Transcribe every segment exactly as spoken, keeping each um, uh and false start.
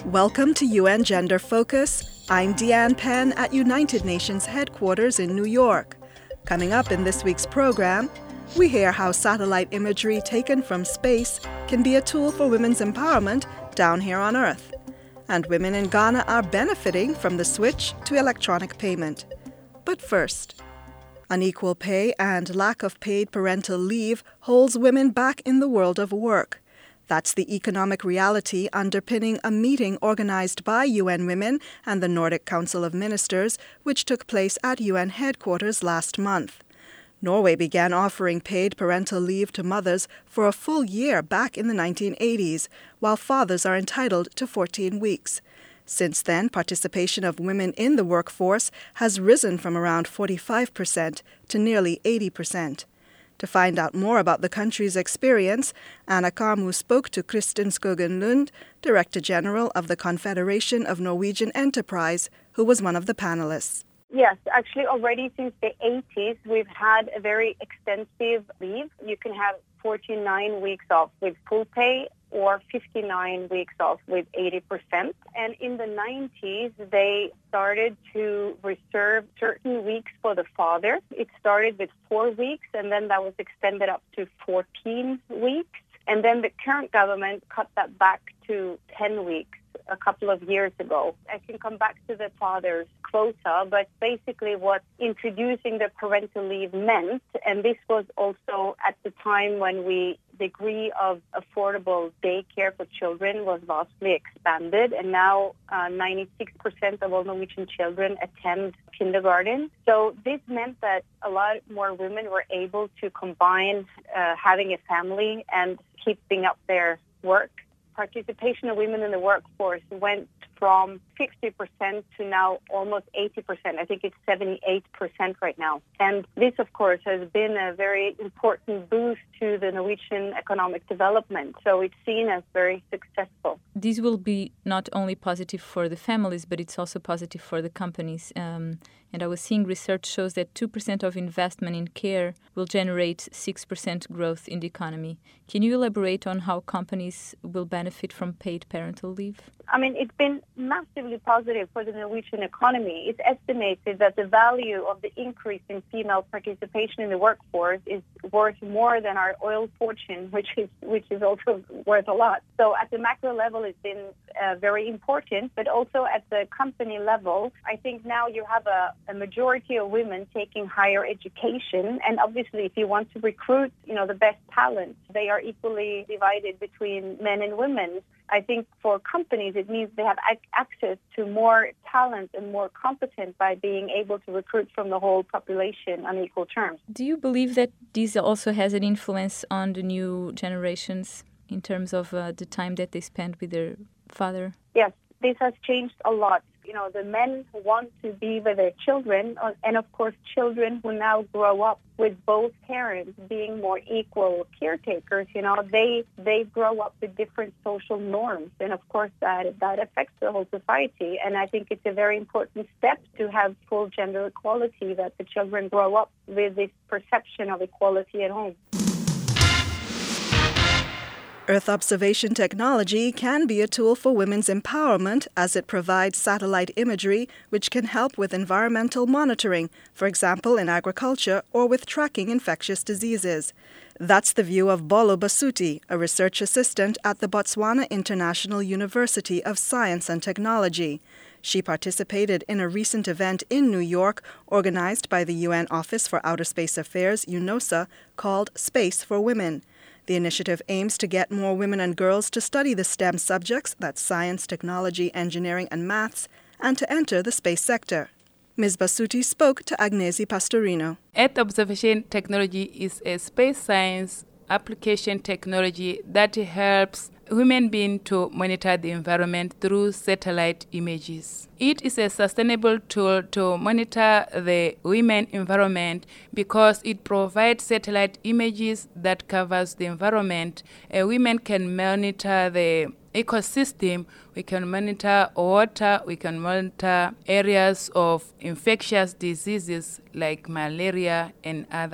Welcome to U N Gender Focus. I'm Deanne Penn at United Nations headquarters in New York. Coming up in this week's program, we hear how satellite imagery taken from space can be a tool for women's empowerment down here on Earth. And women in Ghana are benefiting from the switch to electronic payment. But first, unequal pay and lack of paid parental leave holds women back in the world of work. That's the economic reality underpinning a meeting organized by U N Women and the Nordic Council of Ministers, which took place at U N headquarters last month. Norway began offering paid parental leave to mothers for a full year back in the nineteen eighties, while fathers are entitled to fourteen weeks. Since then, participation of women in the workforce has risen from around forty-five percent to nearly eighty percent. To find out more about the country's experience, Anna Karmu spoke to Kristin Skogen Lund, Director General of the Confederation of Norwegian Enterprise, who was one of the panelists. Yes, actually already since the eighties, we've had a very extensive leave. You can have forty-nine weeks off with full pay or fifty-nine weeks off with eighty percent. And in the nineties, they started to reserve certain weeks for the father. It started with four weeks, and then that was extended up to fourteen weeks. And then the current government cut that back to ten weeks a couple of years ago. I can come back to the father's quota, but basically what introducing the parental leave meant, and this was also at the time when we degree of affordable daycare for children was vastly expanded, and now uh, ninety-six percent of all Norwegian children attend kindergarten. So this meant that a lot more women were able to combine uh, having a family and keeping up their work. Participation of women in the workforce went from fifty percent to now almost eighty percent. I think it's seventy-eight percent right now. And this, of course, has been a very important boost to the Norwegian economic development. So it's seen as very successful. This will be not only positive for the families, but it's also positive for the companies. Um, and I was seeing research shows that two percent of investment in care will generate six percent growth in the economy. Can you elaborate on how companies will benefit from paid parental leave? I mean, it's been massively positive for the Norwegian economy. It's estimated that the value of the increase in female participation in the workforce is worth more than our oil fortune, which is which is also worth a lot. So at the macro level, it's been uh, very important, but also at the company level, I think now you have a, a majority of women taking higher education, and obviously, if you want to recruit, you know, the best talent, they are equally divided between men and women. I think for companies, it means they have ac- access to more talent and more competence by being able to recruit from the whole population on equal terms. Do you believe that this also has an influence on the new generations in terms of uh, the time that they spend with their father? Yes, this has changed a lot. You know, the men who want to be with their children, and of course children who now grow up with both parents being more equal caretakers, you know, they they grow up with different social norms. And of course that, that affects the whole society. And I think it's a very important step to have full gender equality, that the children grow up with this perception of equality at home. Earth observation technology can be a tool for women's empowerment as it provides satellite imagery which can help with environmental monitoring, for example in agriculture or with tracking infectious diseases. That's the view of Bolo Basuti, a research assistant at the Botswana International University of Science and Technology. She participated in a recent event in New York organized by the U N Office for Outer Space Affairs, UNOSA, called Space for Women. The initiative aims to get more women and girls to study the STEM subjects, that's science, technology, engineering, and maths, and to enter the space sector. Miz Basuti spoke to Agnesi Pastorino. Earth observation technology is a space science application technology that helps human beings to monitor the environment through satellite images. It is a sustainable tool to monitor the human environment because it provides satellite images that covers the environment. Uh, women can monitor the ecosystem, we can monitor water, we can monitor areas of infectious diseases like malaria and others.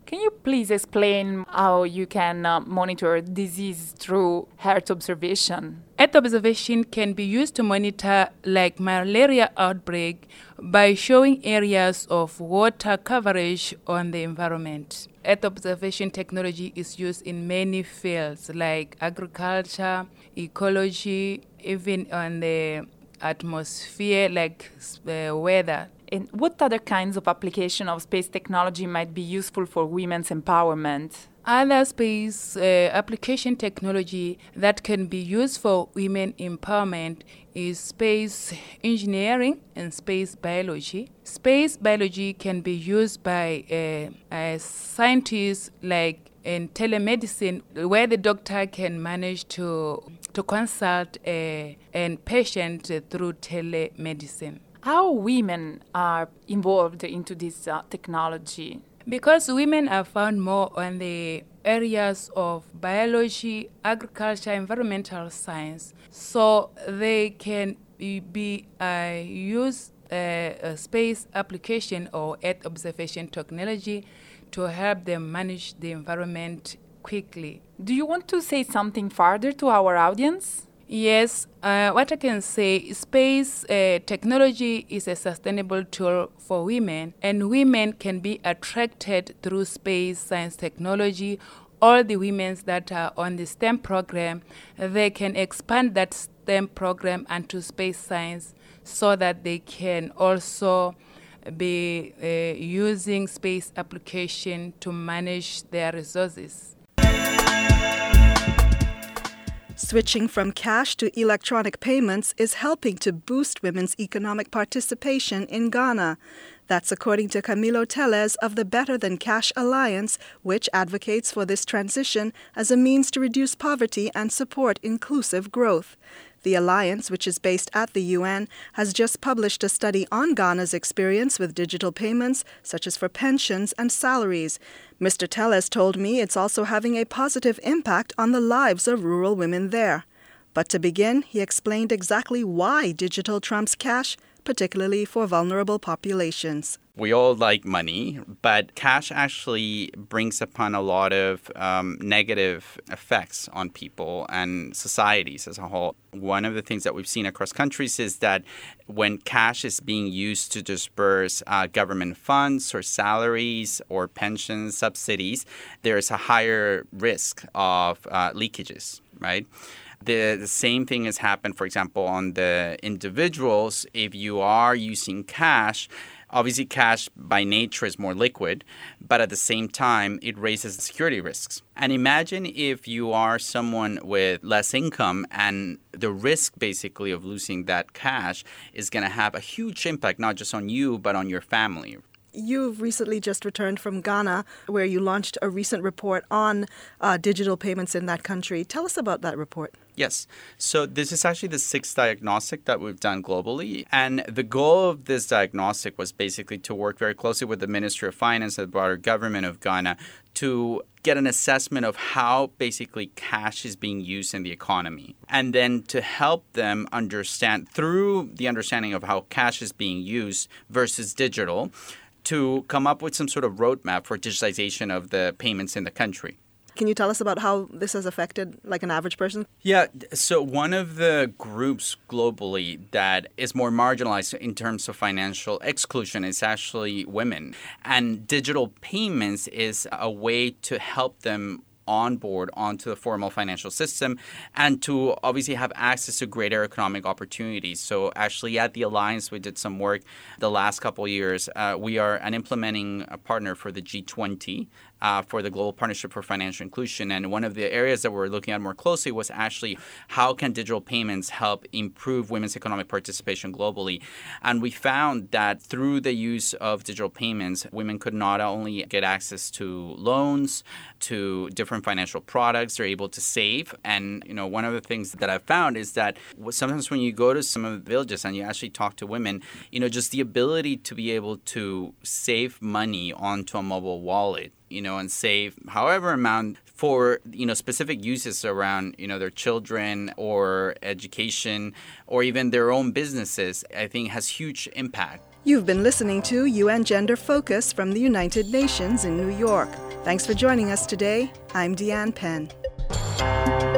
Can you please explain how you can uh, monitor disease through Earth observation? Earth observation can be used to monitor like malaria outbreak by showing areas of water coverage on the environment. Earth observation technology is used in many fields like agriculture, ecology, even on the atmosphere like uh, weather. And what other kinds of application of space technology might be useful for women's empowerment? Other space uh, application technology that can be used for women empowerment is space engineering and space biology. Space biology can be used by uh, uh, scientists like in telemedicine, where the doctor can manage to to consult a, a patient through telemedicine. How women are involved into this uh, technology? Because women are found more on the areas of biology, agriculture, environmental science, so they can be, be uh, use uh, a space application or Earth observation technology to help them manage the environment quickly. Do you want to say something further to our audience? Yes, uh, what I can say, space uh, technology is a sustainable tool for women, and women can be attracted through space science technology. All the women that are on the STEM program, they can expand that STEM program into space science so that they can also be uh, using space application to manage their resources. Switching from cash to electronic payments is helping to boost women's economic participation in Ghana. That's according to Camilo Tellez of the Better Than Cash Alliance, which advocates for this transition as a means to reduce poverty and support inclusive growth. The alliance, which is based at the U N, has just published a study on Ghana's experience with digital payments, such as for pensions and salaries. Mister Tellez told me it's also having a positive impact on the lives of rural women there. But to begin, he explained exactly why digital trumps cash, particularly for vulnerable populations. We all like money, but cash actually brings upon a lot of um, negative effects on people and societies as a whole. One of the things that we've seen across countries is that when cash is being used to disperse uh, government funds or salaries or pensions, subsidies, there's a higher risk of uh, leakages, right? The, the same thing has happened, for example, on the individuals. If you are using cash, obviously cash by nature is more liquid, but at the same time, it raises security risks. And imagine if you are someone with less income and the risk basically of losing that cash is going to have a huge impact, not just on you, but on your family. You've recently just returned from Ghana, where you launched a recent report on uh, digital payments in that country. Tell us about that report. Yes. So this is actually the sixth diagnostic that we've done globally. And the goal of this diagnostic was basically to work very closely with the Ministry of Finance and the broader government of Ghana to get an assessment of how basically cash is being used in the economy. And then to help them understand, through the understanding of how cash is being used versus digital, to come up with some sort of roadmap for digitization of the payments in the country. Can you tell us about how this has affected like an average person? Yeah, so one of the groups globally that is more marginalized in terms of financial exclusion is actually women. And digital payments is a way to help them onboard onto the formal financial system and to obviously have access to greater economic opportunities. So actually at the Alliance, we did some work the last couple of years. Uh, we are an implementing a partner for the G twenty uh, for the Global Partnership for Financial Inclusion. And one of the areas that we're looking at more closely was actually how can digital payments help improve women's economic participation globally. And we found that through the use of digital payments, women could not only get access to loans, to different financial products, they're able to save. And, you know, one of the things that I've found is that sometimes when you go to some of the villages and you actually talk to women, you know, just the ability to be able to save money onto a mobile wallet, you know, and save however amount for, you know, specific uses around, you know, their children or education or even their own businesses, I think has huge impact. You've been listening to U N Gender Focus from the United Nations in New York. Thanks for joining us today. I'm Deanne Penn.